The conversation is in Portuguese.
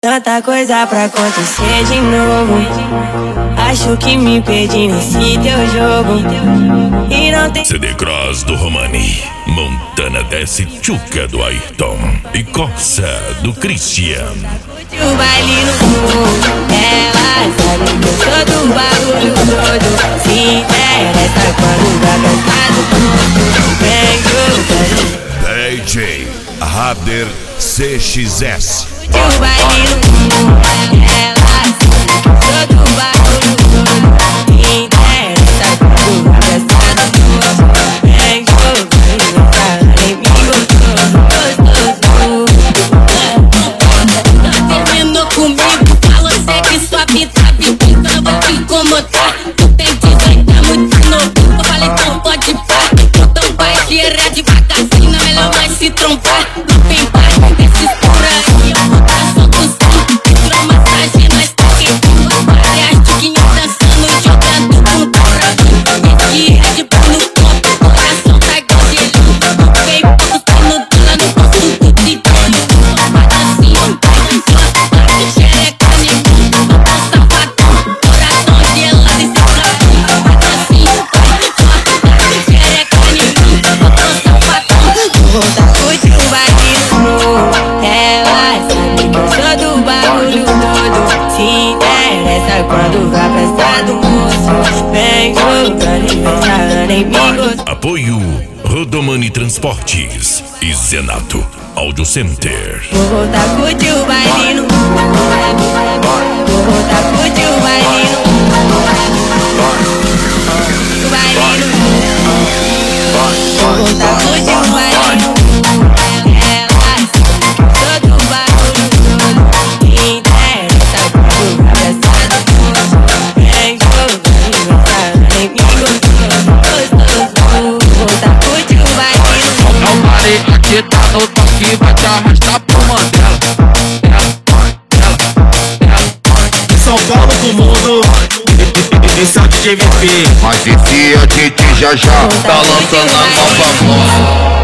Tanta coisa pra acontecer de novo. Acho que me perdi nesse teu jogo. E não tem CD Cross do Romani, Montana desce Tchuca do Ayrton e Corsa do Christian. o baile no fogo. Ela sabe que eu sou do bagulho todo. Se interessa quando vai cantar do ponto. Vem jogar DJ Rader CXS. o baile no fogo. Ela sabe que eu sou do bagulho todo. Se interessa quando vai cantar do ponto. Vem jogar em mim gostoso. Terminou comigo, falou sei que sua vida então eu vou te incomodar. Tu tem 18, é muito novo. Eu falei, então pode parar. Então vai direto devagarzinho, é melhor mais se trombar. Não tem paz, esses por aí, eu vou dar só do som. Hidromassagem, nós tá queimando. Várias tiquinhas dançando e jogando com porra. Esse Red Bull no corpo, coração tá igual gelo. Não veio poucos pinos dela no bolso do DJ. Vai dancinho, xereca nenhum, não tá safadão. Coração gelado e se trapinho. Vai dancinho, xereca nenhum, não tá safadão. Volta curtir o baile no. Ela sabe que eu sou do bagulho todo. Se interessa quando vai prestar do moço. Vem jogando e vem sarando em mim gostoso. Apoio Rodomani Transportes e Zenato Audio Center. Vou voltar curtir o baile no. Vou voltar curtir o baile no. O baile no. Vou voltar curtir o baile no. Ela sabe que eu sou do bagulho todo. Se interessa quando vai prestar do moço. Vem jogando e vem sarando em mim gostoso. Vou voltar curtir o baile no. É o parei aqui, tá no toque, vai te arrastar pro Mandela. Em São Paulo do mundo, esse é o DJ VP. Mas esse é DJ já já Tá lançando a nova moda.